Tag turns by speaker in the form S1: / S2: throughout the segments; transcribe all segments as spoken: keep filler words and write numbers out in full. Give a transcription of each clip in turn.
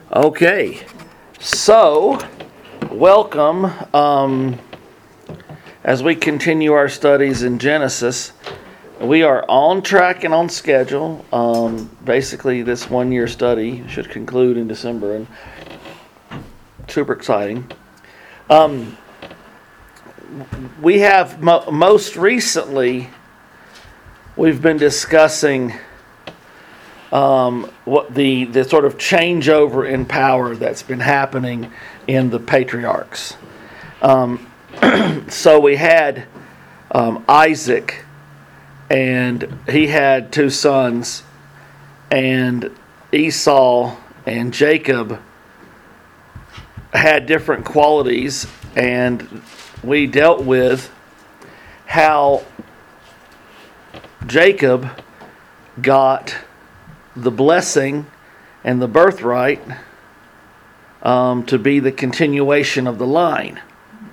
S1: Okay, so welcome um, as we continue our studies in Genesis. We are on track and on schedule. Um, basically, this one-year study should conclude in December, and super exciting. Um, we have mo- most recently we've been discussing Um, what the, the sort of changeover in power that's been happening in the patriarchs. Um, so we had um, Isaac, and he had two sons, and Esau and Jacob had different qualities, and we dealt with how Jacob got the blessing and the birthright um, to be the continuation of the line.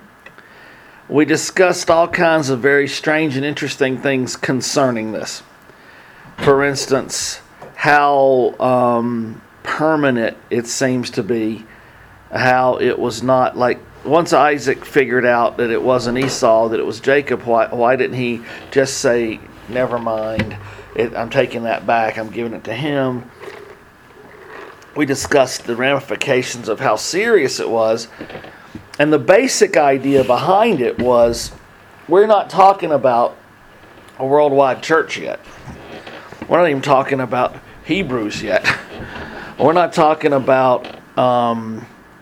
S1: We discussed all kinds of very strange and interesting things concerning this. For instance, how um, permanent it seems to be, how it was not like, once Isaac figured out that it wasn't Esau, that it was Jacob, why, why didn't he just say, never mind, It, I'm taking that back. I'm giving it to him. We discussed the ramifications of how serious it was. And the basic idea behind it was, we're not talking about a worldwide church yet. We're not even talking about Hebrews yet. We're not talking about, um,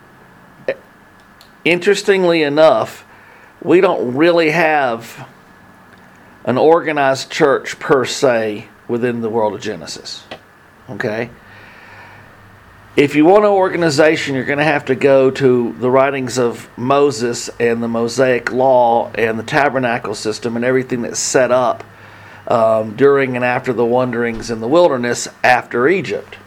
S1: interestingly enough, we don't really have an organized church per se within the world of Genesis. Okay? If you want an organization, you're going to have to go to the writings of Moses and the Mosaic Law and the tabernacle system and everything that's set up um, during and after the wanderings in the wilderness after Egypt.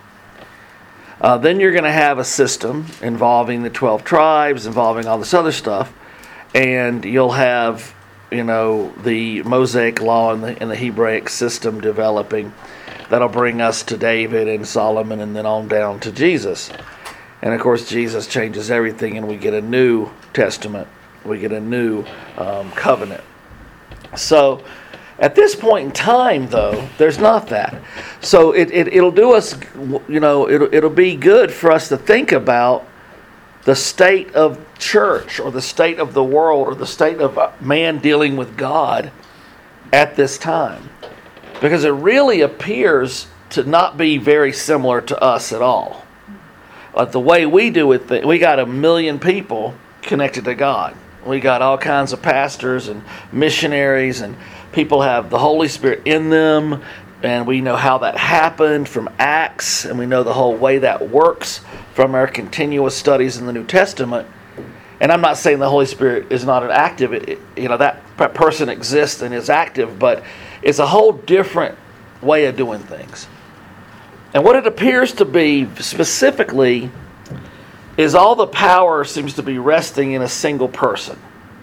S1: Uh, then you're going to have a system involving the twelve tribes, involving all this other stuff, and you'll have you know, the Mosaic Law and the, and the Hebraic system developing. That'll bring us to David and Solomon and then on down to Jesus. And of course, Jesus changes everything and we get a new testament. We get a new um, covenant. So, at this point in time, though, there's not that. So, it, it, it'll do us, you know, it'll, it'll be good for us to think about the state of church or the state of the world or the state of man dealing with God at this time. Because it really appears to not be very similar to us at all. Like the way we do it, we got a million people connected to God. We got all kinds of pastors and missionaries, and people have the Holy Spirit in them, and we know how that happened from Acts, and we know the whole way that works from our continuous studies in the New Testament. And I'm not saying the Holy Spirit is not an active, it, you know, that person exists and is active, but it's a whole different way of doing things. And what it appears to be specifically is all the power seems to be resting in a single person.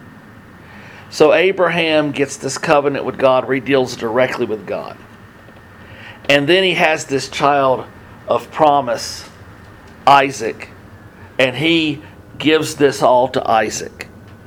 S1: So Abraham gets this covenant with God where he deals directly with God. And then he has this child of promise, Isaac, and he gives this all to Isaac.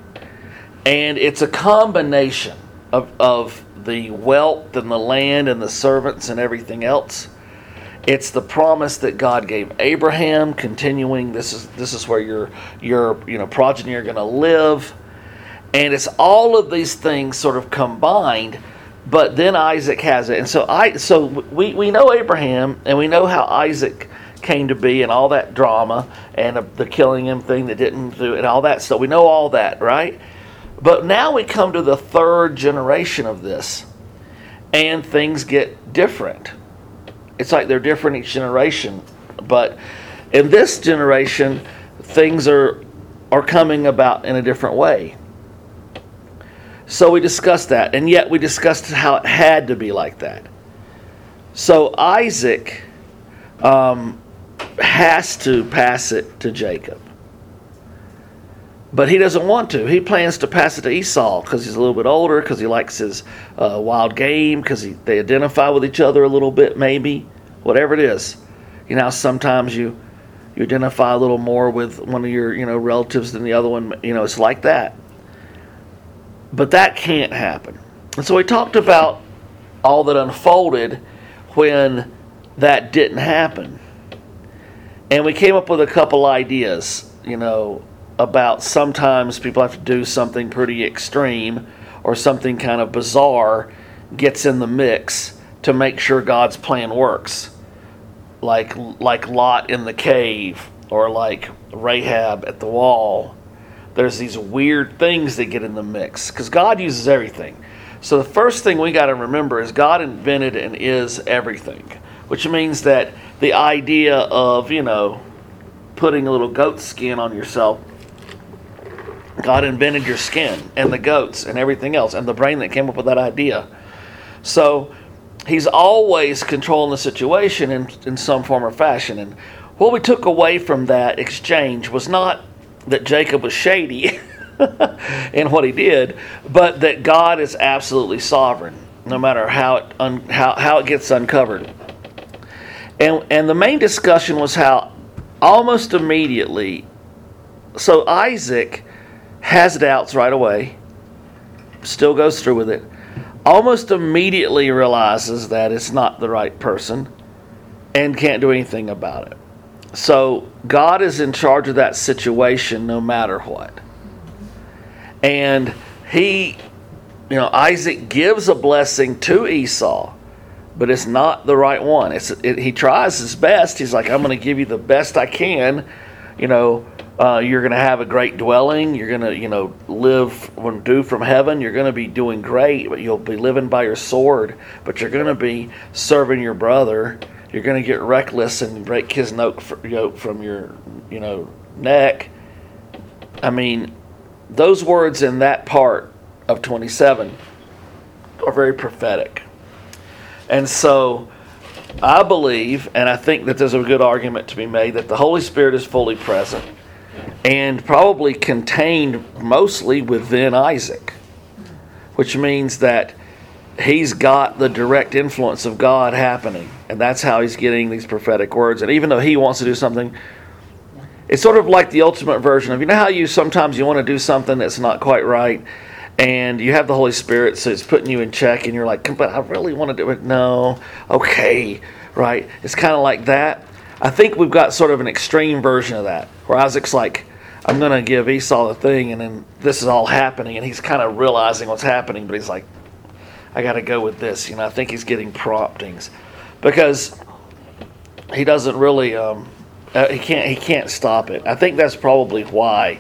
S1: And it's a combination of, of the wealth and the land and the servants and everything else. It's the promise that God gave Abraham, continuing, this is this is where your your you know progeny are going to live. And it's all of these things sort of combined. But then Isaac has it. And so I so we, we know Abraham, and we know how Isaac came to be and all that drama and the killing him thing that didn't do and all that stuff. We know all that, right? But now we come to the third generation of this, and things get different. It's like they're different each generation. But in this generation, things are are coming about in a different way. So we discussed that, and yet we discussed how it had to be like that. So Isaac um, has to pass it to Jacob. But he doesn't want to. He plans to pass it to Esau because he's a little bit older, because he likes his uh, wild game, because they identify with each other a little bit, maybe. Whatever it is. You know, sometimes you You identify a little more with one of your, you know, relatives than the other one. You know, it's like that. But that can't happen. And so we talked about all that unfolded when that didn't happen. And we came up with a couple ideas, you know, about sometimes people have to do something pretty extreme or something kind of bizarre gets in the mix to make sure God's plan works. Like like Lot in the cave, or like Rahab at the wall. There's these weird things that get in the mix because God uses everything. So the first thing we got to remember is God invented and is everything, which means that the idea of, you know, putting a little goat skin on yourself, God invented your skin and the goats and everything else and the brain that came up with that idea. So He's always controlling the situation in, in some form or fashion. And what we took away from that exchange was not that Jacob was shady in what he did, but that God is absolutely sovereign, no matter how it un, how, how it gets uncovered. And and the main discussion was how almost immediately, so Isaac has doubts right away, still goes through with it, almost immediately realizes that it's not the right person and can't do anything about it. So God is in charge of that situation no matter what. And he, you know, Isaac gives a blessing to Esau, but it's not the right one. It's it, he tries his best. He's like, I'm going to give you the best I can. You know, uh, you're going to have a great dwelling. You're going to, you know, live when due from heaven. You're going to be doing great, but you'll be living by your sword. But you're going to be serving your brother. You're going to get reckless and break his yoke from your, you know, neck. I mean, those words in that part of twenty-seven are very prophetic. And so I believe, and I think that there's a good argument to be made, that the Holy Spirit is fully present and probably contained mostly within Isaac, which means that he's got the direct influence of God happening, and that's how he's getting these prophetic words. And even though he wants to do something, it's sort of like the ultimate version of, you know how you sometimes you want to do something that's not quite right, and you have the Holy Spirit, so it's putting you in check, and you're like, but I really want to do it. No, okay, right? It's kind of like that. I think we've got sort of an extreme version of that, where Isaac's like, I'm going to give Esau the thing, and then this is all happening, and he's kind of realizing what's happening, but he's like, I got to go with this. You know, I think he's getting promptings because he doesn't really, um, uh, he can't, he can't stop it. I think that's probably why.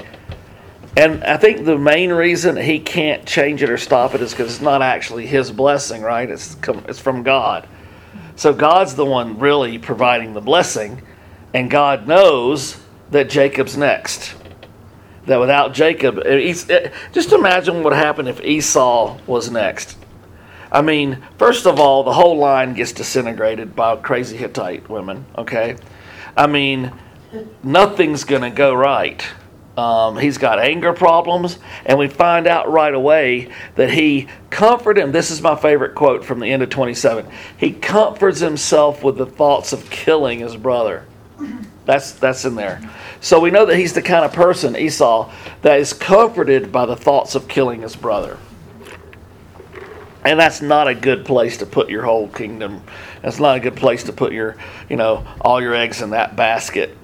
S1: And I think the main reason he can't change it or stop it is because it's not actually his blessing, right? It's it's from God. So God's the one really providing the blessing, and God knows that Jacob's next. That without Jacob, just imagine what would happen if Esau was next. I mean, first of all, the whole line gets disintegrated by crazy Hittite women, okay? I mean, nothing's going to go right. Um, he's got anger problems, and we find out right away that he comforted him. This is my favorite quote from the end of twenty-seven. He comforts himself with the thoughts of killing his brother. That's that's in there. So we know that he's the kind of person, Esau, that is comforted by the thoughts of killing his brother. And that's not a good place to put your whole kingdom. That's not a good place to put your, you know, all your eggs in that basket.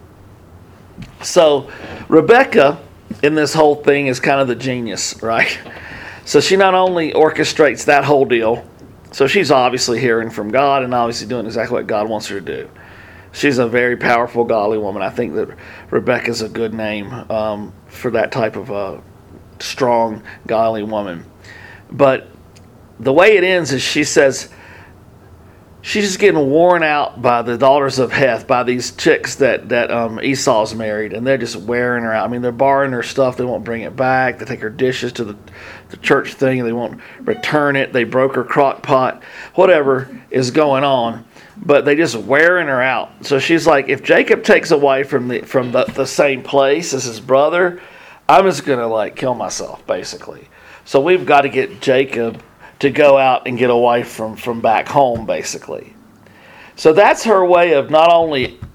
S1: So Rebecca in this whole thing is kind of the genius, right? So she not only orchestrates that whole deal, so she's obviously hearing from God and obviously doing exactly what God wants her to do. She's a very powerful, godly woman. I think that Rebecca's a good name um, for that type of a strong, godly woman. But the way it ends is she says she's just getting worn out by the daughters of Heth, by these chicks that, that um, Esau's married, and they're just wearing her out. I mean, they're borrowing her stuff. They won't bring it back. They take her dishes to the, the church thing, and they won't return it. They broke her crock pot. Whatever is going on. But they just wearing her out. So she's like, if Jacob takes away from the from the, the same place as his brother, I'm just going to like kill myself, basically. So we've got to get Jacob to go out and get away from, from back home, basically. So that's her way of not only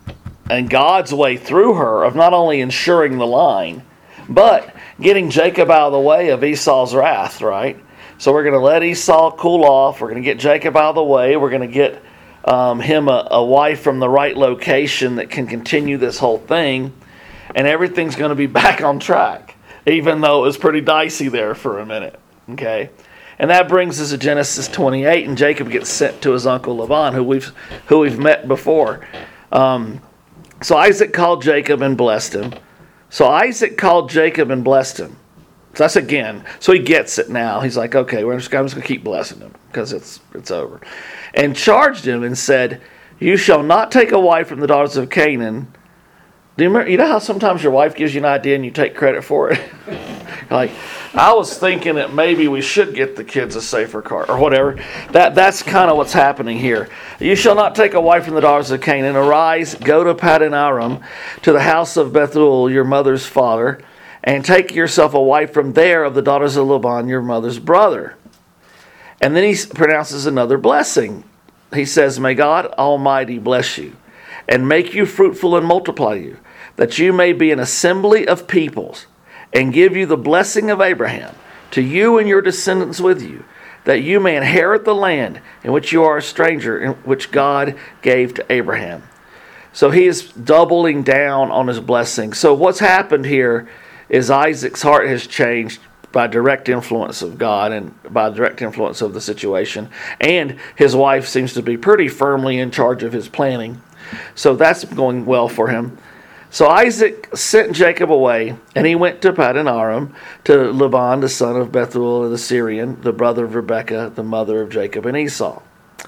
S1: and God's way through her of not only ensuring the line, but getting Jacob out of the way of Esau's wrath, right? So we're going to let Esau cool off. We're going to get Jacob out of the way. We're going to get um, him a, a wife from the right location that can continue this whole thing. And everything's going to be back on track, even though it was pretty dicey there for a minute. Okay? And that brings us to Genesis twenty-eight, and Jacob gets sent to his uncle Laban, who we've who we've met before. Um, so Isaac called Jacob and blessed him. So Isaac called Jacob and blessed him. So that's again. So he gets it now. He's like, okay, we're just, I'm just going to keep blessing him because it's it's over. And charged him and said, "You shall not take a wife from the daughters of Canaan." Do you remember, you know how sometimes your wife gives you an idea and you take credit for it? Like, I was thinking that maybe we should get the kids a safer car or whatever. That That's kind of what's happening here. "You shall not take a wife from the daughters of Canaan. Arise, go to Paddan Aram, to the house of Bethuel, your mother's father, and take yourself a wife from there of the daughters of Laban, your mother's brother." And then he pronounces another blessing. He says, "May God Almighty bless you, and make you fruitful and multiply you, that you may be an assembly of peoples, and give you the blessing of Abraham, to you and your descendants with you, that you may inherit the land in which you are a stranger, in which God gave to Abraham." So he is doubling down on his blessing. So what's happened here is Isaac's heart has changed by direct influence of God and by direct influence of the situation. And his wife seems to be pretty firmly in charge of his planning. So that's going well for him. So Isaac sent Jacob away, and he went to Paddan Aram, to Laban, the son of Bethuel the Syrian, the brother of Rebekah, the mother of Jacob and Esau.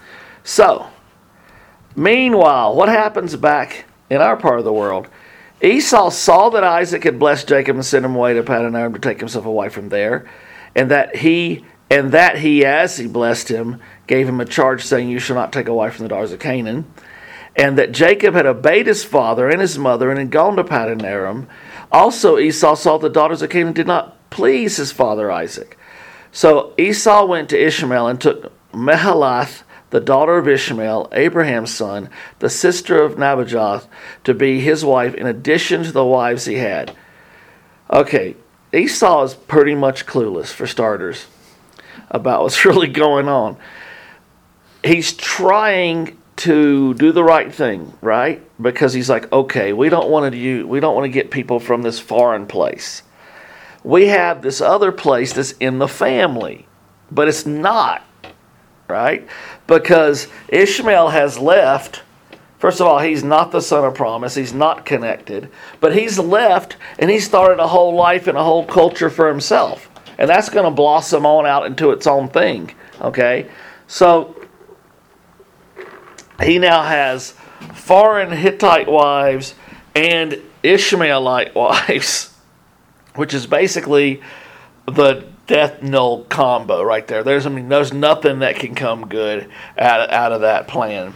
S1: So, meanwhile, what happens back in our part of the world? Esau saw that Isaac had blessed Jacob and sent him away to Paddan Aram to take himself a wife from there, and that he, and that he, as he blessed him, gave him a charge saying, "You shall not take a wife from the daughters of Canaan." And that Jacob had obeyed his father and his mother and had gone to Paddan Aram. Also Esau saw the daughters of Canaan did not please his father Isaac. So Esau went to Ishmael and took Mahalath, the daughter of Ishmael, Abraham's son, the sister of Nabajoth, to be his wife in addition to the wives he had. Okay, Esau is pretty much clueless, for starters, about what's really going on. He's trying to do the right thing, right? Because he's like, okay, we don't want to use, we don't want to get people from this foreign place. We have this other place that's in the family, but it's not, right? Because Ishmael has left. First of all, he's not the son of promise. He's not connected, but he's left and he started a whole life and a whole culture for himself, and that's going to blossom on out into its own thing. Okay, so he now has foreign Hittite wives and Ishmaelite wives, which is basically the death knell combo right there. There's, I mean, there's nothing that can come good out of, out of that plan.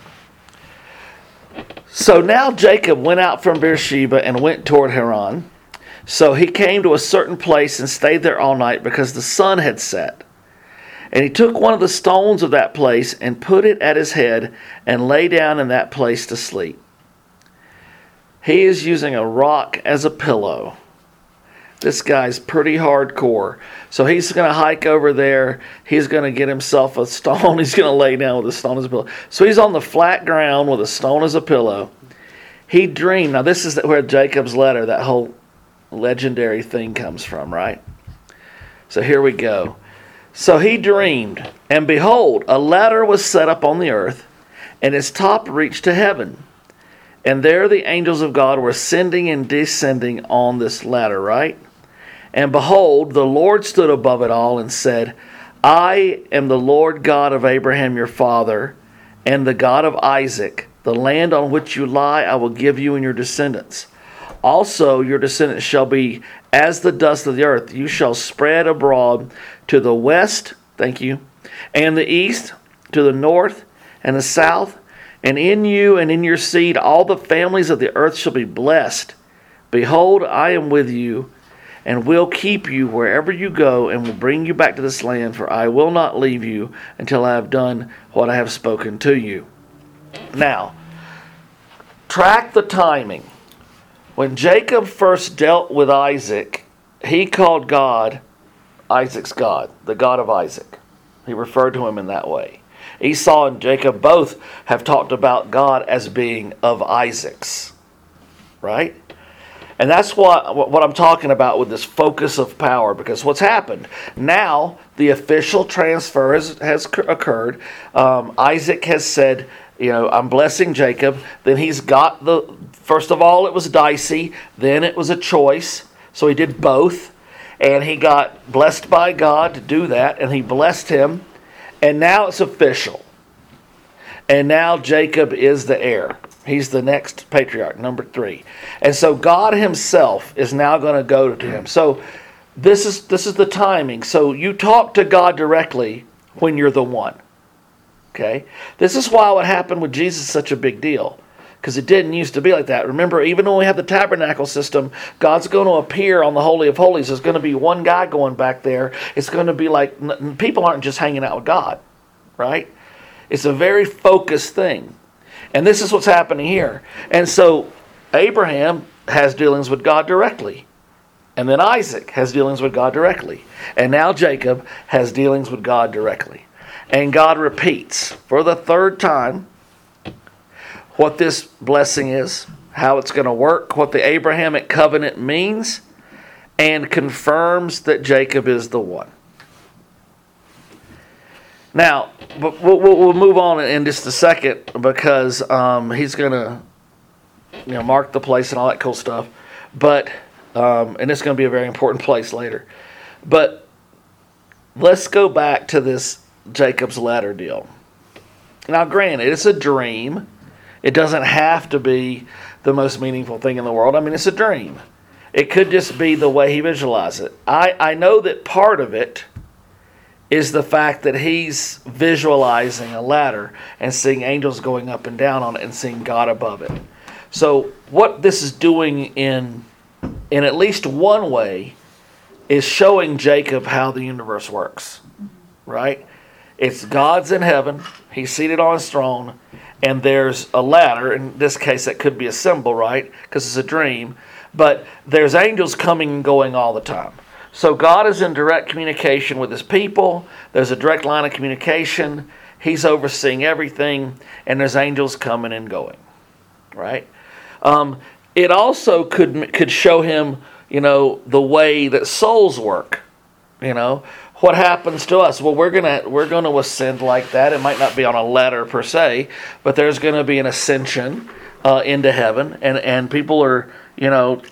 S1: So now Jacob went out from Beersheba and went toward Haran. So he came to a certain place and stayed there all night because the sun had set. And he took one of the stones of that place and put it at his head and lay down in that place to sleep. He is using a rock as a pillow. This guy's pretty hardcore. So he's going to hike over there. He's going to get himself a stone. He's going to lay down with a stone as a pillow. So he's on the flat ground with a stone as a pillow. He dreamed. Now this is where Jacob's letter, that whole legendary thing comes from, right? So here we go. So he dreamed, and behold, a ladder was set up on the earth, and its top reached to heaven. And there the angels of God were ascending and descending on this ladder, right? And behold, the Lord stood above it all and said, "I am the Lord God of Abraham your father, and the God of Isaac. The land on which you lie I will give you and your descendants. Also your descendants shall be as the dust of the earth. You shall spread abroad to the west," thank you, "and the east, to the north and the south. And in you and in your seed all the families of the earth shall be blessed. Behold, I am with you, and will keep you wherever you go, and will bring you back to this land, for I will not leave you until I have done what I have spoken to you." Now, track the timing. When Jacob first dealt with Isaac, he called God Isaac's God, the God of Isaac. He referred to him in that way. Esau and Jacob both have talked about God as being of Isaac's, right? And that's what, what I'm talking about with this focus of power, because what's happened? Now the official transfer has, has occurred. Um, Isaac has said, you know, I'm blessing Jacob. Then he's got the, first of all, it was dicey. Then it was a choice. So he did both. And he got blessed by God to do that. And he blessed him. And now it's official. And now Jacob is the heir. He's the next patriarch, number three. And so God himself is now going to go to him. So this is this is the timing. So you talk to God directly when you're the one. Okay? This is why what happened with Jesus is such a big deal. Because it didn't used to be like that. Remember, even when we have the tabernacle system, God's going to appear on the Holy of Holies. There's going to be one guy going back there. It's going to be like, people aren't just hanging out with God. Right? It's a very focused thing. And this is what's happening here. And so Abraham has dealings with God directly. And then Isaac has dealings with God directly. And now Jacob has dealings with God directly. And God repeats for the third time what this blessing is, how it's going to work, what the Abrahamic covenant means, and confirms that Jacob is the one. Now, we'll, we'll move on in just a second, because um, he's going to, you know, mark the place and all that cool stuff. But um, and it's going to be a very important place later. But let's go back to this Jacob's ladder deal. Now, granted, it's a dream. It doesn't have to be the most meaningful thing in the world. I mean, it's a dream. It could just be the way he visualized it. I, I know that part of it is the fact that he's visualizing a ladder and seeing angels going up and down on it and seeing God above it. So what this is doing in, in at least one way is showing Jacob how the universe works, right? It's God's in heaven. He's seated on his throne. And there's a ladder. In this case, that could be a symbol, right? Because it's a dream. But there's angels coming and going all the time. So God is in direct communication with his people. There's a direct line of communication. He's overseeing everything. And there's angels coming and going, right? Um, it also could could show him, you know, the way that souls work. You know, what happens to us? Well, we're gonna we're gonna ascend like that. It might not be on a ladder per se, but there's going to be an ascension uh, into heaven, and and people are, you know,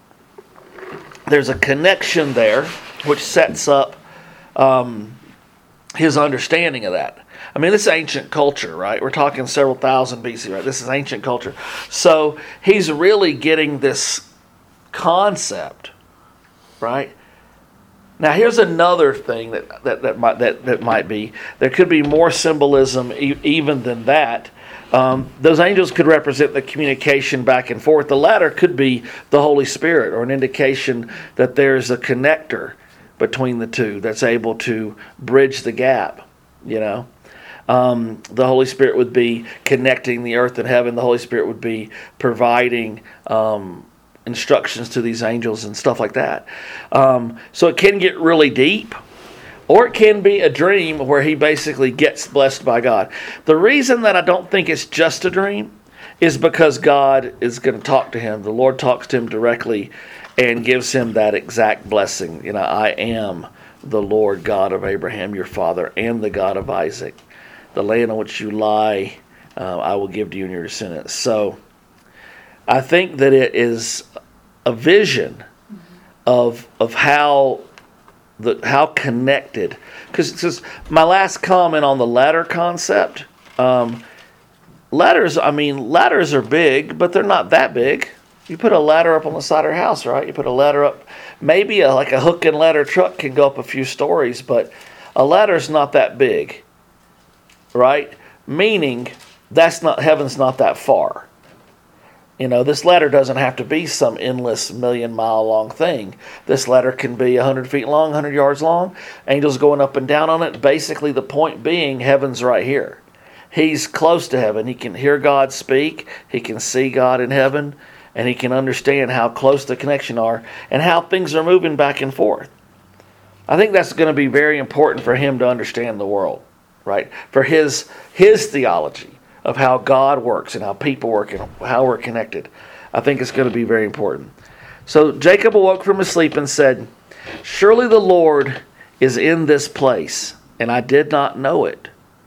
S1: there's a connection there, which sets up um, his understanding of that. I mean, this is ancient culture, right? We're talking several thousand B C, right? This is ancient culture. So he's really getting this concept, right? Now, here's another thing that that that might that, that might be. There could be more symbolism e- even than that. Um, those angels could represent the communication back and forth. The ladder could be the Holy Spirit, or an indication that there's a connector between the two that's able to bridge the gap, you know. Um, the Holy Spirit would be connecting the earth and heaven. The Holy Spirit would be providing um, instructions to these angels and stuff like that. Um, so it can get really deep, or it can be a dream where he basically gets blessed by God. The reason that I don't think it's just a dream is because God is going to talk to him. The Lord talks to him directly and gives him that exact blessing. You know, I am the Lord God of Abraham, your father, and the God of Isaac. The land on which you lie, uh, I will give to you and your descendants. So I think that it is a vision of of how the how connected. Because my last comment on the ladder concept, um, ladders. I mean, ladders are big, but they're not that big. You put a ladder up on the side of your house, right? You put a ladder up. Maybe a, like a hook and ladder truck can go up a few stories, but a ladder's not that big, right? Meaning that's not heaven's not that far. You know, this ladder doesn't have to be some endless million mile long thing. This ladder can be one hundred feet long, one hundred yards long. Angels going up and down on it. Basically, the point being, heaven's right here. he's close to heaven. He can hear God speak. He can see God in heaven. And he can understand how close the connection are and how things are moving back and forth. I think that's going to be very important for him to understand the world, right? For his his theology of how God works and how people work and how we're connected. I think it's going to be very important. So Jacob awoke from his sleep and said, "Surely the Lord is in this place, and I did not know it."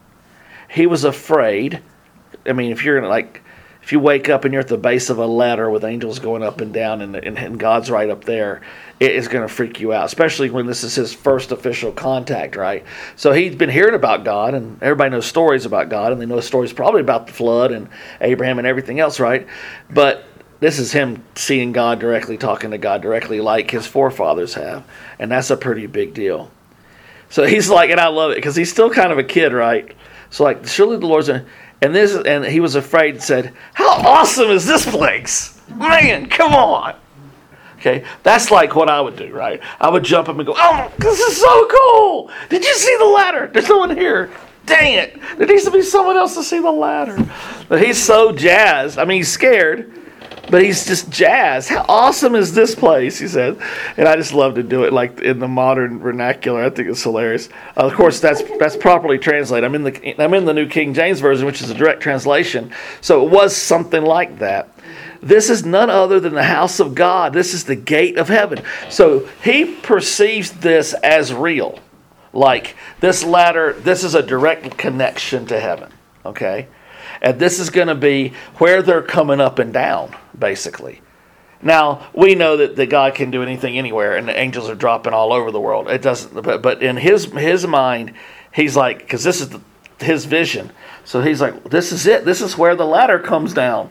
S1: He was afraid. I mean, if you're in like... If you wake up and you're at the base of a ladder with angels going up and down and, and, and God's right up there, it is going to freak you out, especially when this is his first official contact, right? So he's been hearing about God, and everybody knows stories about God, and they know stories probably about the flood and Abraham and everything else, right? But this is him seeing God directly, talking to God directly like his forefathers have, and that's a pretty big deal. So he's like, and I love it, because he's still kind of a kid, right? So like, surely the Lord's in... And this, and he was afraid and said, "How awesome is this place? Man, come on." Okay, that's like what I would do, right? I would jump up and go, "Oh, this is so cool. Did you see the ladder? There's no one here. Dang it. There needs to be someone else to see the ladder." But he's so jazzed. I mean, he's scared, but he's just jazzed. How awesome is this place, he said. And I just love to do it like in the modern vernacular. I think it's hilarious. Uh, of course, that's that's properly translated. I'm in the I'm in the New King James Version, which is a direct translation. So it was something like that. This is none other than the house of God. This is the gate of heaven. So he perceives this as real. Like this ladder, this is a direct connection to heaven. Okay? And this is going to be where they're coming up and down, basically. Now, we know that, that God can do anything anywhere, and the angels are dropping all over the world. It doesn't, but, but in his his mind, he's like, because this is the, his vision. So he's like, this is it. This is where the ladder comes down.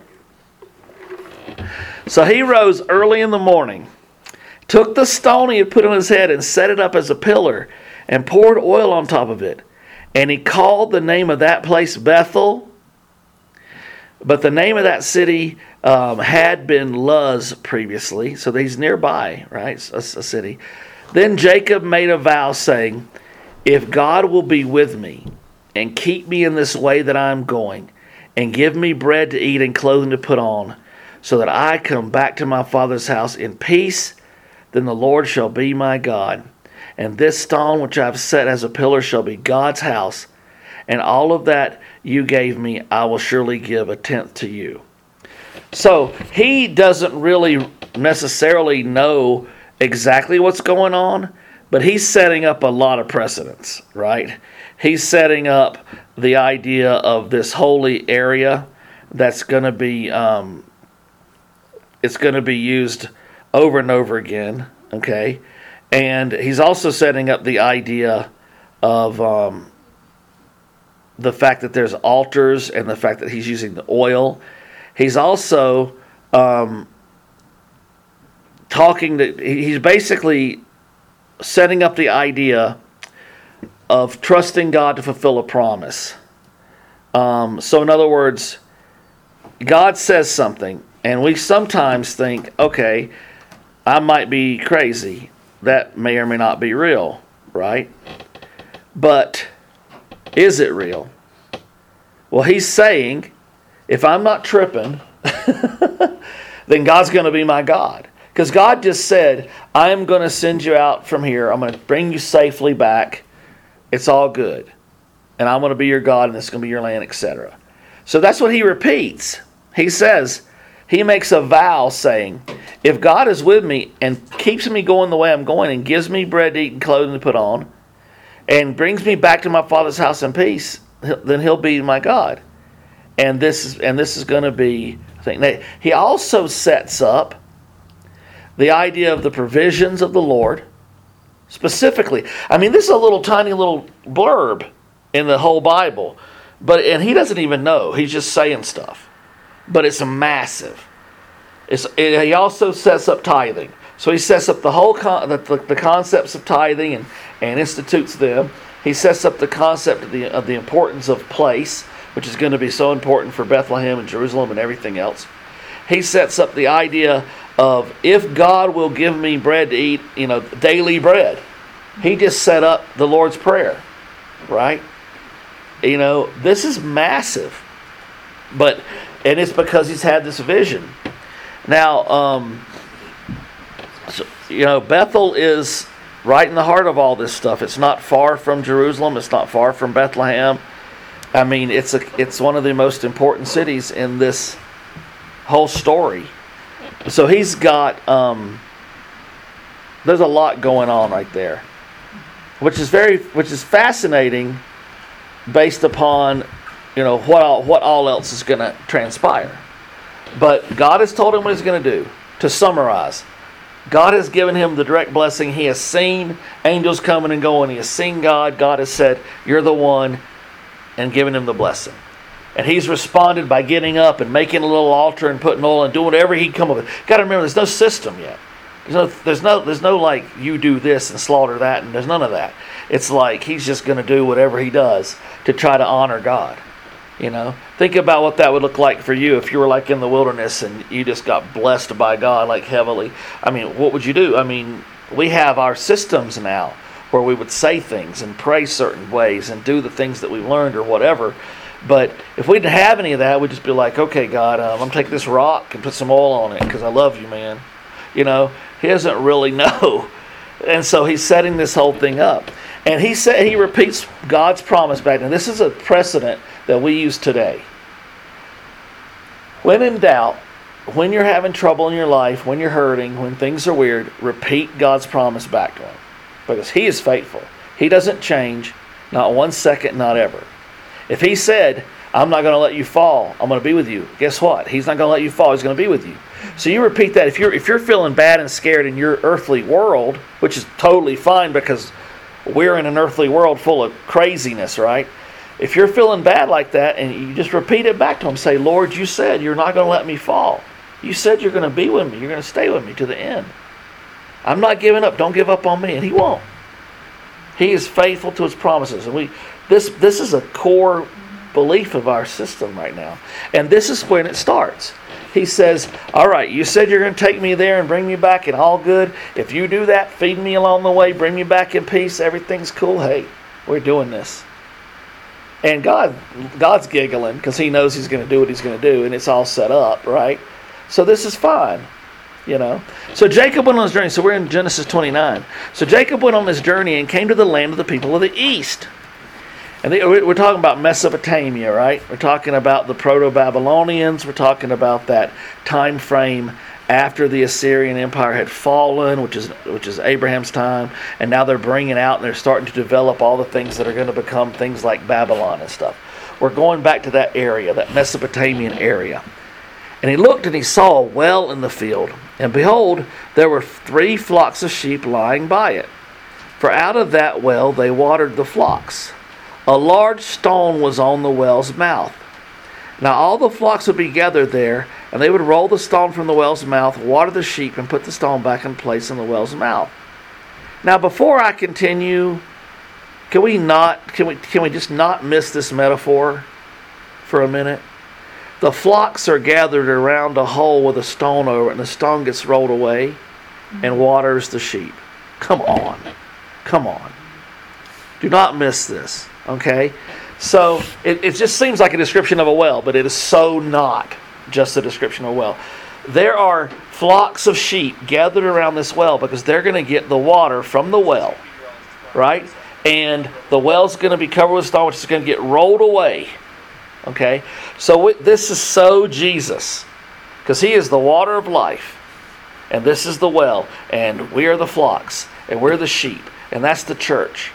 S1: So he rose early in the morning, took the stone he had put on his head and set it up as a pillar, and poured oil on top of it. And he called the name of that place Bethel. But the name of that city um, had been Luz previously, so he's nearby, right? A, a city. Then Jacob made a vow, saying, "If God will be with me and keep me in this way that I am going, and give me bread to eat and clothing to put on, so that I come back to my father's house in peace, then the Lord shall be my God. And this stone which I have set as a pillar shall be God's house. And all of that you gave me, I will surely give a tenth to you." So he doesn't really necessarily know exactly what's going on, but he's setting up a lot of precedents, right? He's setting up the idea of this holy area that's going to be, um, it's going to be used over and over again, okay? And he's also setting up the idea of um, the fact that there's altars and the fact that he's using the oil. He's also um, talking to, he's basically setting up the idea of trusting God to fulfill a promise. Um, so in other words, God says something, and we sometimes think, okay, I might be crazy. That may or may not be real, right? But is it real? Well, he's saying, if I'm not tripping, then God's going to be my God. Because God just said, I'm going to send you out from here. I'm going to bring you safely back. It's all good. And I'm going to be your God, and it's going to be your land, et cetera. So that's what he repeats. He says, he makes a vow saying, if God is with me and keeps me going the way I'm going and gives me bread to eat and clothing to put on and brings me back to my father's house in peace, then he'll be my God. And this is and this is going to be a thing. He also sets up the idea of the provisions of the Lord. Specifically, I mean, this is a little tiny little blurb in the whole Bible, but and he doesn't even know. He's just saying stuff. But it's massive. It's, it, he also sets up tithing. So he sets up the whole con, the, the, the concepts of tithing and, and institutes them. He sets up the concept of the of the importance of place, which is going to be so important for Bethlehem and Jerusalem and everything else. He sets up the idea of if God will give me bread to eat, you know, daily bread. He just set up the Lord's Prayer, right? You know, this is massive. But, and it's because he's had this vision. Now, um, so, you know, Bethel is right in the heart of all this stuff. It's not far from Jerusalem. It's not far from Bethlehem. I mean, it's a it's one of the most important cities in this whole story. So he's got um, there's a lot going on right there, which is very which is fascinating, based upon you know what all, what all else is going to transpire. But God has told him what he's going to do. To summarize, God has given him the direct blessing. He has seen angels coming and going. He has seen God. God has said, "You're the one," and given him the blessing. And he's responded by getting up and making a little altar and putting oil and doing whatever he can come up with. Got to remember, there's no system yet. There's no, there's no, there's no like you do this and slaughter that, and there's none of that. It's like he's just going to do whatever he does to try to honor God. You know, think about what that would look like for you if you were like in the wilderness and you just got blessed by God like heavily. I mean, what would you do? I mean, we have our systems now where we would say things and pray certain ways and do the things that we've learned or whatever. But if we didn't have any of that, we'd just be like, okay, God, um, I'm going to take this rock and put some oil on it because I love you, man. You know, he doesn't really know. And so he's setting this whole thing up. And he said he repeats God's promise back. And this is a precedent that we use today. When in doubt, when you're having trouble in your life, when you're hurting, when things are weird, repeat God's promise back to him. Because he is faithful. He doesn't change, not one second, not ever. If he said, I'm not going to let you fall, I'm going to be with you, guess what? He's not going to let you fall, he's going to be with you. So you repeat that. If you're if you're feeling bad and scared in your earthly world, which is totally fine because we're in an earthly world full of craziness, right? If you're feeling bad like that and you just repeat it back to him, say, Lord, you said you're not going to let me fall. You said you're going to be with me. You're going to stay with me to the end. I'm not giving up. Don't give up on me. And he won't. He is faithful to his promises. And we this this is a core belief of our system right now. And this is when it starts. He says, all right, you said you're going to take me there and bring me back and all good. If you do that, feed me along the way, bring me back in peace, everything's cool. Hey, we're doing this. And God, God's giggling because he knows he's going to do what he's going to do, and it's all set up, right? So this is fine, you know. So Jacob went on his journey. So we're in Genesis twenty-nine. So Jacob went on his journey and came to the land of the people of the east. And they, we're talking about Mesopotamia, right? We're talking about the Proto-Babylonians. We're talking about that time frame after the Assyrian Empire had fallen, which is which is Abraham's time. And now they're bringing out and they're starting to develop all the things that are going to become things like Babylon and stuff. We're going back to that area, that Mesopotamian area. And he looked and he saw a well in the field. And behold, there were three flocks of sheep lying by it. For out of that well they watered the flocks. A large stone was on the well's mouth. Now all the flocks would be gathered there, and they would roll the stone from the well's mouth, water the sheep, and put the stone back in place in the well's mouth. Now before I continue, can we not can we can we just not miss this metaphor for a minute? The flocks are gathered around a hole with a stone over it, and the stone gets rolled away and waters the sheep. Come on. Come on. Do not miss this. Okay? So, it, it just seems like a description of a well, but it is so not just a description of a well. There are flocks of sheep gathered around this well because they're going to get the water from the well. Right? And the well's going to be covered with stone, which is going to get rolled away. Okay? So, it, this is so Jesus. Because he is the water of life. And this is the well. And we are the flocks. And we're the sheep. And that's the church.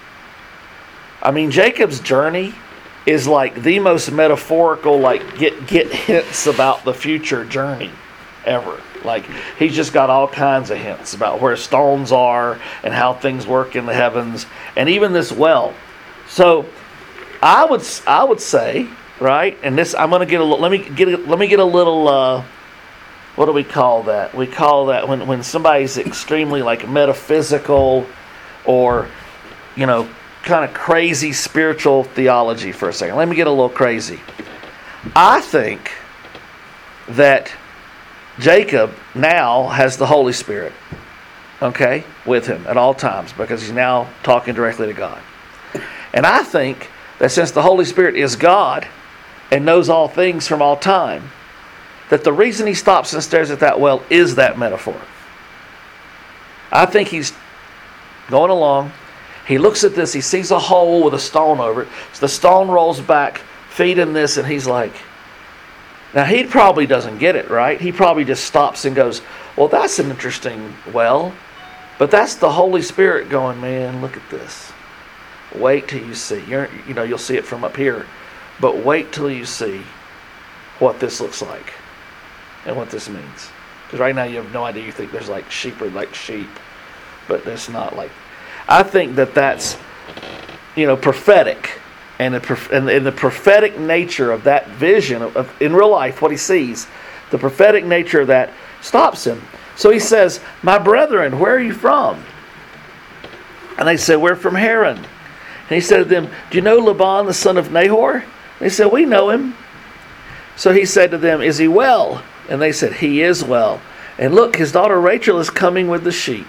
S1: I mean, Jacob's journey is like the most metaphorical, like get get hints about the future journey ever. Like he's just got all kinds of hints about where stones are and how things work in the heavens, and even this well. So I would I would say, right, and this I'm going to get a let me get a, let me get a little. Uh, what do we call that? We call that when when somebody's extremely like metaphysical, or you know. kind of crazy spiritual theology for a second. Let me get a little crazy. I think that Jacob now has the Holy Spirit, okay, with him at all times because he's now talking directly to God. And I think that since the Holy Spirit is God and knows all things from all time, that the reason he stops and stares at that well is that metaphor. I think he's going along. He looks at this. He sees a hole with a stone over it. So the stone rolls back, feeding this, and he's like, now he probably doesn't get it, right? He probably just stops and goes, well, that's an interesting well. But that's the Holy Spirit going, man, look at this. Wait till you see. You're, you know, you'll see it from up here. But wait till you see what this looks like and what this means. Because right now you have no idea. You think there's like sheep or like sheep. But it's not like... I think that that's, you know, prophetic. And the, and the, and the prophetic nature of that vision, of, of, in real life, what he sees, the prophetic nature of that stops him. So he says, my brethren, where are you from? And they said, we're from Haran. And he said to them, do you know Laban, the son of Nahor? And they said, we know him. So he said to them, is he well? And they said, he is well. And look, his daughter Rachel is coming with the sheep.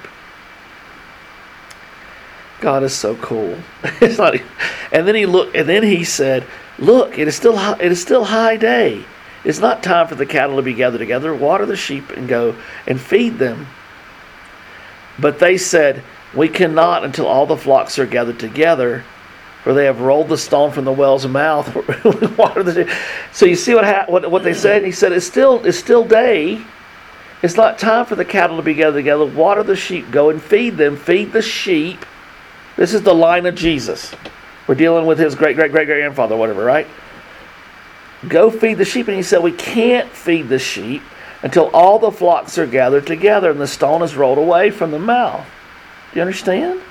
S1: God is so cool. It's not, and then he looked, and then he said, look, it is still high, it is still high day. It's not time for the cattle to be gathered together. Water the sheep and go and feed them. But they said, we cannot until all the flocks are gathered together, for they have rolled the stone from the well's mouth. Water the sheep. So you see what, ha- what what they said? He said, it's still it's still day. It's not time for the cattle to be gathered together. Water the sheep. Go and feed them. Feed the sheep. This is the line of Jesus. We're dealing with his great, great, great, great grandfather, whatever, right? Go feed the sheep. And he said, we can't feed the sheep until all the flocks are gathered together and the stone is rolled away from the mouth. Do you understand?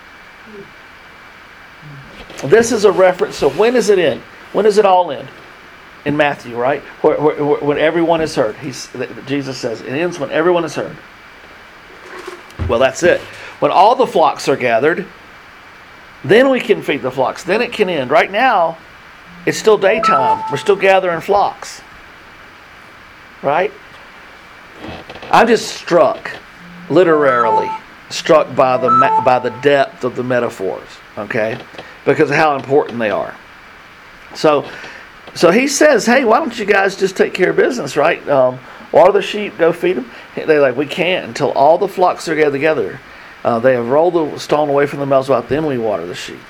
S1: This is a reference. So when does it end? When does it all end? In Matthew, right? Where, where, where, when everyone is heard. He's, Jesus says, it ends when everyone is heard. Well, that's it. When all the flocks are gathered, then we can feed the flocks. Then it can end. Right now, it's still daytime. We're still gathering flocks. Right? I'm just struck, literally, struck by the by the depth of the metaphors. Okay? Because of how important they are. So, so he says, hey, why don't you guys just take care of business, right? Um, water the sheep, go feed them. They're like, we can't until all the flocks are gathered together. Uh, they have rolled the stone away from the mouths, then we water the sheep.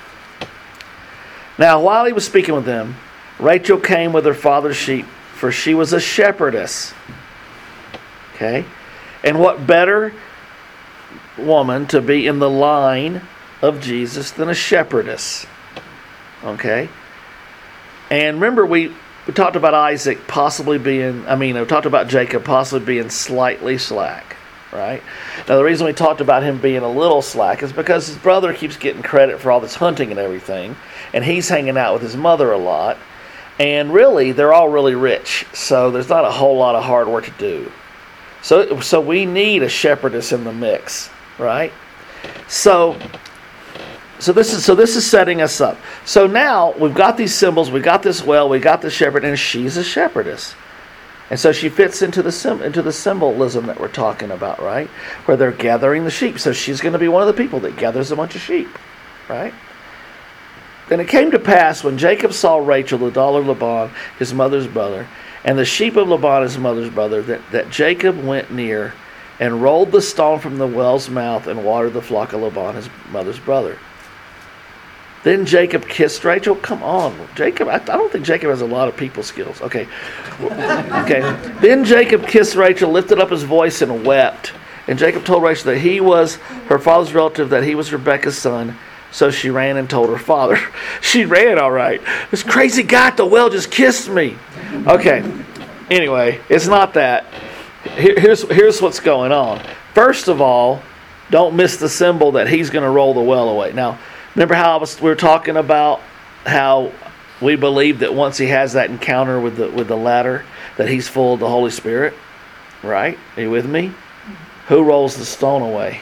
S1: Now, while he was speaking with them, Rachel came with her father's sheep, for she was a shepherdess. Okay? And what better woman to be in the line of Jesus than a shepherdess? Okay? And remember, we, we talked about Isaac possibly being, I mean, we talked about Jacob possibly being slightly slack. Right? Now, the reason we talked about him being a little slack is because his brother keeps getting credit for all this hunting and everything, and he's hanging out with his mother a lot, and really, they're all really rich, so there's not a whole lot of hard work to do. So, so we need a shepherdess in the mix, right? So, so this is so this is setting us up. So now we've got these symbols, we've got this well, we got the shepherd, and she's a shepherdess. And so she fits into the sim- into the symbolism that we're talking about, right? Where they're gathering the sheep. So she's going to be one of the people that gathers a bunch of sheep, right? And it came to pass when Jacob saw Rachel, the daughter of Laban, his mother's brother, and the sheep of Laban, his mother's brother, that, that Jacob went near and rolled the stone from the well's mouth and watered the flock of Laban, his mother's brother. Then Jacob kissed Rachel. Come on, Jacob. I, I don't think Jacob has a lot of people skills. Okay. Okay. Then Jacob kissed Rachel, lifted up his voice, and wept. And Jacob told Rachel that he was her father's relative, that he was Rebekah's son. So she ran and told her father. She ran all right. This crazy guy at the well just kissed me. Okay. Anyway, it's not that. Here, here's, here's what's going on. First of all, don't miss the symbol that he's going to roll the well away. Now, remember how I was, we were talking about how we believe that once he has that encounter with the with the ladder, that he's full of the Holy Spirit? Right? Are you with me? Mm-hmm. Who rolls the stone away?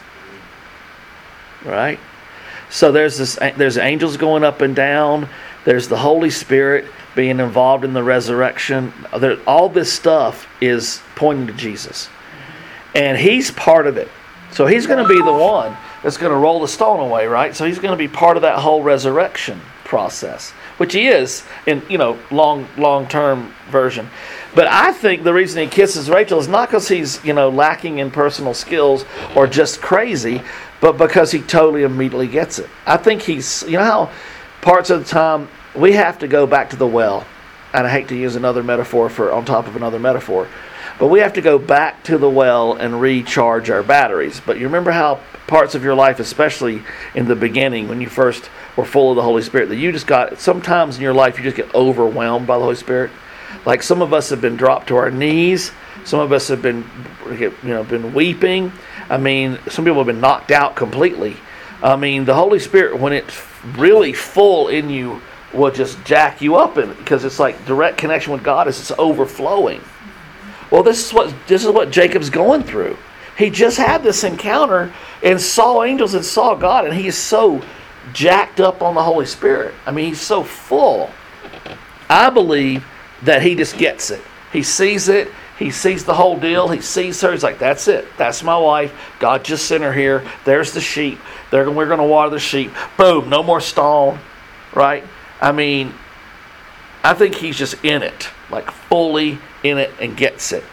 S1: Right? So there's this. There's angels going up and down. There's the Holy Spirit being involved in the resurrection. There, all this stuff is pointing to Jesus. And he's part of it. So he's going to be the one that's going to roll the stone away, right? So he's going to be part of that whole resurrection. process, which he is in, you know, long long term version. But I think the reason he kisses Rachel is not because he's, you know, lacking in personal skills or just crazy, but because he totally immediately gets it. I think he's, you know how parts of the time we have to go back to the well, and I hate to use another metaphor for on top of another metaphor, but we have to go back to the well and recharge our batteries. But you remember how parts of your life, especially in the beginning when you first were full of the Holy Spirit, that you just got, sometimes in your life you just get overwhelmed by the Holy Spirit. Like some of us have been dropped to our knees. Some of us have been, you know, been weeping. I mean, some people have been knocked out completely. I mean, the Holy Spirit, when it's really full in you, will just jack you up in it, because it's like direct connection with God is it's overflowing. Well, this is what this is what Jacob's going through. He just had this encounter and saw angels and saw God, and he is so jacked up on the Holy Spirit. I mean, he's so full. I believe that he just gets it. He sees it. He sees the whole deal. He sees her. He's like, that's it. That's my wife. God just sent her here. There's the sheep. They're, we're going to water the sheep. Boom. No more stone. Right? I mean, I think he's just in it. Like fully in it and gets it.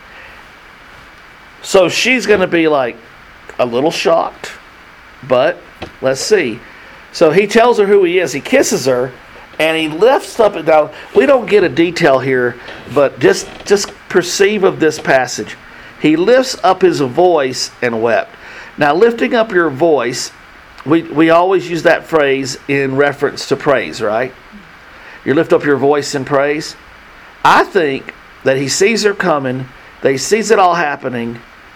S1: So she's going to be like a little shocked. But let's see. So he tells her who he is. He kisses her. And he lifts up and down. We don't get a detail here, but just, just perceive of this passage. He lifts up his voice and wept. Now, lifting up your voice, we, we always use that phrase in reference to praise, right? You lift up your voice in praise. I think that he sees her coming, that he sees it all happening,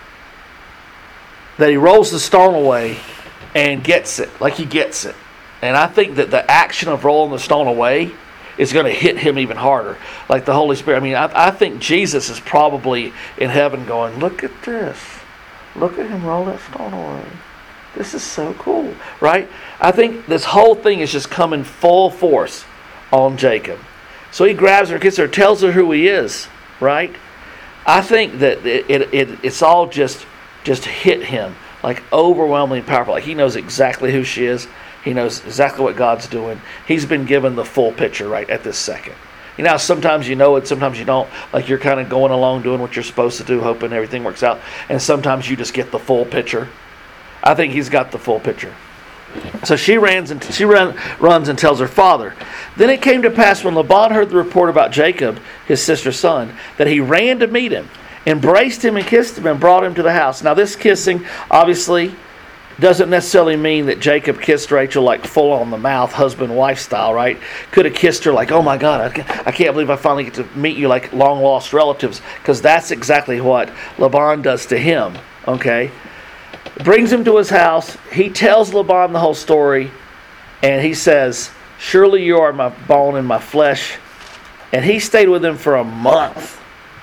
S1: that he rolls the stone away and gets it, like he gets it. And I think that the action of rolling the stone away is going to hit him even harder. Like the Holy Spirit. I mean, I, I think Jesus is probably in heaven going, look at this. Look at him roll that stone away. This is so cool. Right? I think this whole thing is just coming full force on Jacob. So he grabs her, kisses her, tells her who he is. Right? I think that it, it, it it's all just, just hit him. Like overwhelmingly powerful. Like he knows exactly who she is. He knows exactly what God's doing. He's been given the full picture right at this second. You know, sometimes you know it, sometimes you don't. Like you're kind of going along doing what you're supposed to do, hoping everything works out. And sometimes you just get the full picture. I think he's got the full picture. So she runs and she run, runs and tells her father. Then it came to pass when Laban heard the report about Jacob, his sister's son, that he ran to meet him, embraced him and kissed him and brought him to the house. Now this kissing, obviously, doesn't necessarily mean that Jacob kissed Rachel like full on the mouth, husband-wife style, right? Could have kissed her like, oh my God, I can't, I can't believe I finally get to meet you like long-lost relatives, because that's exactly what Laban does to him, okay? Brings him to his house. He tells Laban the whole story, and he says, surely you are my bone and my flesh. And he stayed with him for a month.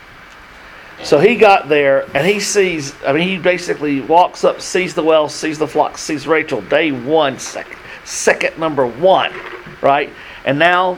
S1: So he got there, and he sees, I mean, he basically walks up, sees the well, sees the flock, sees Rachel, day one, second, second number one, right? And now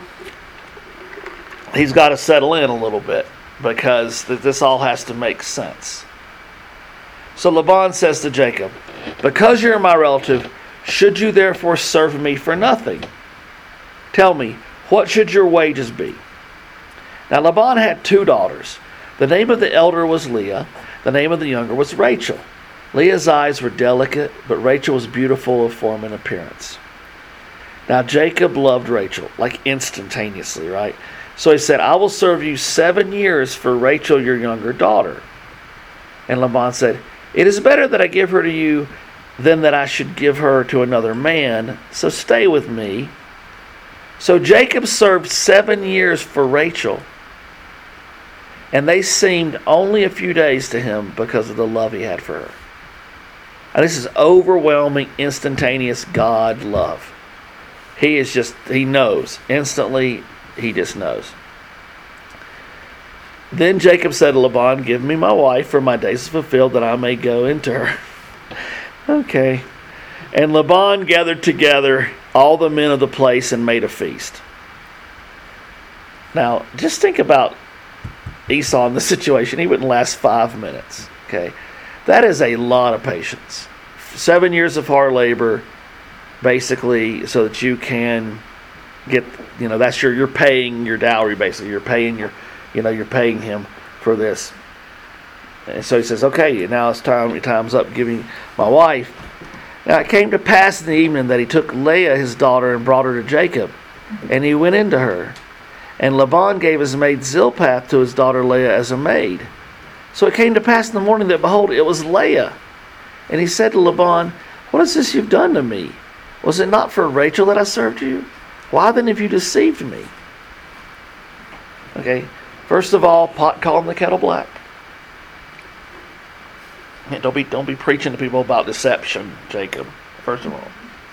S1: he's got to settle in a little bit, because this all has to make sense. So Laban says to Jacob, because you're my relative, should you therefore serve me for nothing? Tell me, what should your wages be? Now Laban had two daughters. The name of the elder was Leah. The name of the younger was Rachel. Leah's eyes were delicate, but Rachel was beautiful of form and appearance. Now Jacob loved Rachel, like instantaneously, right? So he said, I will serve you seven years for Rachel, your younger daughter. And Laban said, it is better that I give her to you than that I should give her to another man, so stay with me. So Jacob served seven years for Rachel, and they seemed only a few days to him because of the love he had for her. And this is overwhelming, instantaneous God love. He is just, he knows. Instantly, he just knows. Then Jacob said to Laban, give me my wife, for my days are fulfilled, that I may go into her. Okay. And Laban gathered together all the men of the place and made a feast. Now, just think about Esau in the situation. He wouldn't last five minutes. Okay, that is a lot of patience. Seven years of hard labor, basically, so that you can get, you know, that's your, you're paying your dowry basically. You're paying your, you know, you're paying him for this. And so he says, okay, now it's time, time's up giving my wife. Now it came to pass in the evening that he took Leah his daughter and brought her to Jacob, and he went into her. And Laban gave his maid Zilpath to his daughter Leah as a maid. So it came to pass in the morning that, behold, it was Leah. And he said to Laban, what is this you've done to me? Was it not for Rachel that I served you? Why then have you deceived me? Okay, first of all, pot calling the kettle black. Don't be, don't be preaching to people about deception, Jacob, first of all.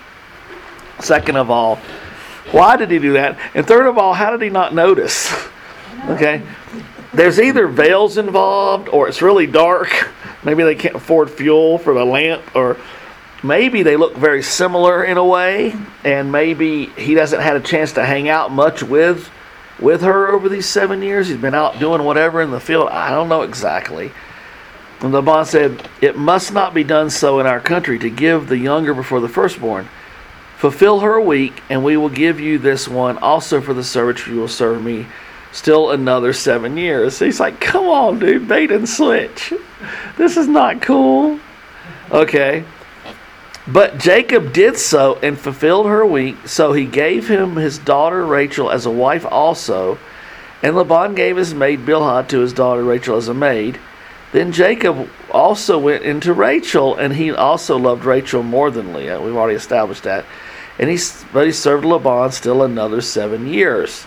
S1: Second of all, why did he do that? And third of all, how did he not notice? Okay, there's either veils involved, or it's really dark. Maybe they can't afford fuel for the lamp, or maybe they look very similar in a way, and maybe he doesn't have a chance to hang out much with with her over these seven years. He's been out doing whatever in the field. I don't know exactly. And Laban said, it must not be done so in our country to give the younger before the firstborn. Fulfill her a week, and we will give you this one also for the service you will serve me still another seven years. He's like, come on, dude, bait and switch. This is not cool. Okay. But Jacob did so and fulfilled her week. So he gave him his daughter Rachel as a wife also. And Laban gave his maid Bilhah to his daughter Rachel as a maid. Then Jacob also went into Rachel, and he also loved Rachel more than Leah. We've already established that. And he, but he served Laban still another seven years.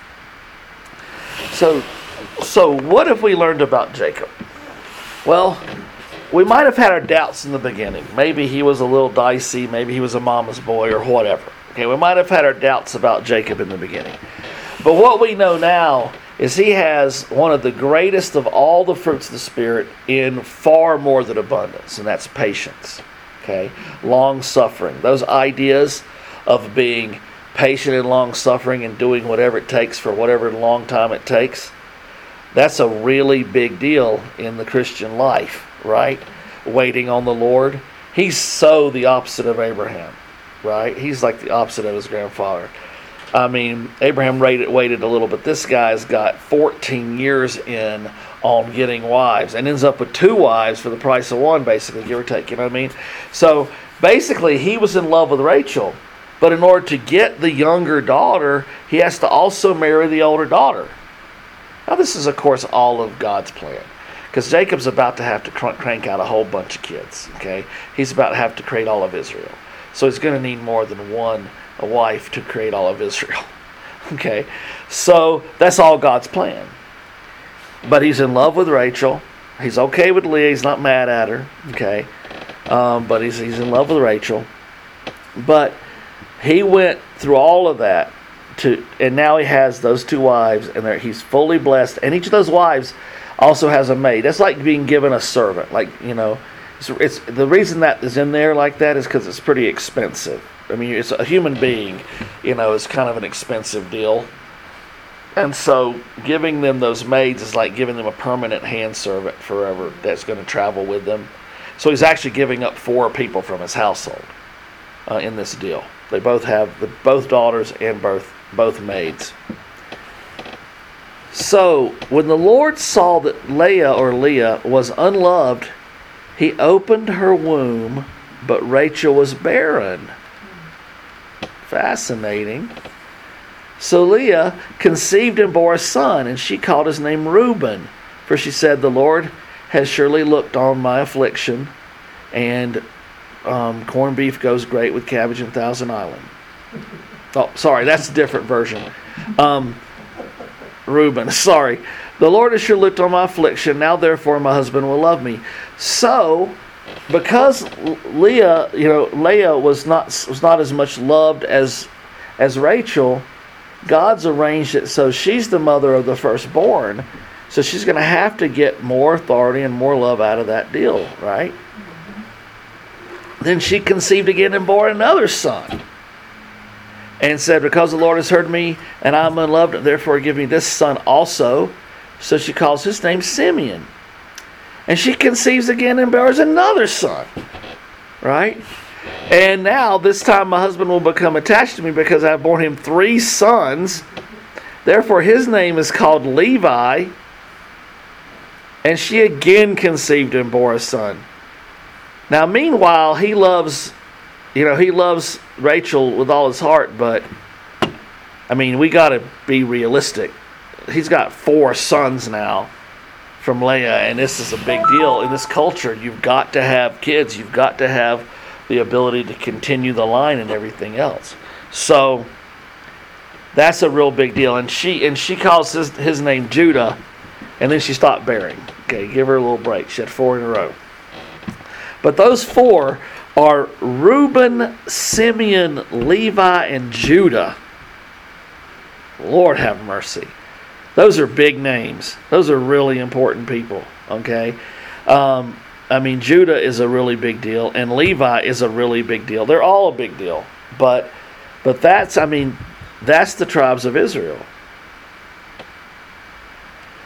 S1: So, so what have we learned about Jacob? Well, we might have had our doubts in the beginning. Maybe he was a little dicey. Maybe he was a mama's boy or whatever. Okay, we might have had our doubts about Jacob in the beginning. But what we know now is he has one of the greatest of all the fruits of the Spirit in far more than abundance, and that's patience. Okay, long-suffering. Those ideas of being patient and long-suffering and doing whatever it takes for whatever long time it takes, that's a really big deal in the Christian life, right? Waiting on the Lord. He's so the opposite of Abraham, right? He's like the opposite of his grandfather. I mean, Abraham waited, waited a little, but this guy's got fourteen years in on getting wives and ends up with two wives for the price of one, basically, give or take. You know what I mean? So basically, he was in love with Rachel, but in order to get the younger daughter, he has to also marry the older daughter. Now, this is, of course, all of God's plan, because Jacob's about to have to cr- crank out a whole bunch of kids. Okay, he's about to have to create all of Israel, so he's going to need more than one a wife to create all of Israel. Okay, so that's all God's plan. But he's in love with Rachel. He's okay with Leah. He's not mad at her. Okay, um, but he's he's in love with Rachel. But he went through all of that to, and now he has those two wives, and he's fully blessed. And each of those wives also has a maid. That's like being given a servant. Like, you know, it's, it's the reason that is in there like that is because it's pretty expensive. I mean, it's a human being, you know, is kind of an expensive deal. And so giving them those maids is like giving them a permanent hand servant forever that's going to travel with them. So he's actually giving up four people from his household uh, in this deal. They both have the, both daughters and both, both maids. So when the Lord saw that Leah or Leah was unloved, he opened her womb, but Rachel was barren. Fascinating. So Leah conceived and bore a son, and she called his name Reuben, for she said, the Lord has surely looked on my affliction, and um, corned beef goes great with cabbage in Thousand Island. Oh, sorry, that's a different version. Um, Reuben, sorry. The Lord has surely looked on my affliction, now therefore my husband will love me. So, because Leah, you know, Leah was not was not as much loved as as Rachel, God's arranged it so she's the mother of the firstborn, so she's going to have to get more authority and more love out of that deal, right? Mm-hmm. Then she conceived again and bore another son, and said, because the Lord has heard me and I am unloved, therefore give me this son also. So she calls his name Simeon. And she conceives again and bears another son. Right? And now, this time my husband will become attached to me because I have borne him three sons. Therefore his name is called Levi. And she again conceived and bore a son. Now meanwhile, he loves, you know, he loves Rachel with all his heart, but, I mean, we got to be realistic. He's got four sons now from Leah, and this is a big deal. In this culture, you've got to have kids. You've got to have the ability to continue the line and everything else. So that's a real big deal. And she and she calls his, his name Judah, and then she stopped bearing. Okay, give her a little break. She had four in a row. But those four are Reuben, Simeon, Levi, and Judah. Lord have mercy. Those are big names. Those are really important people. Okay? Um, I mean, Judah is a really big deal, and Levi is a really big deal. They're all a big deal. But but that's, I mean, that's the tribes of Israel.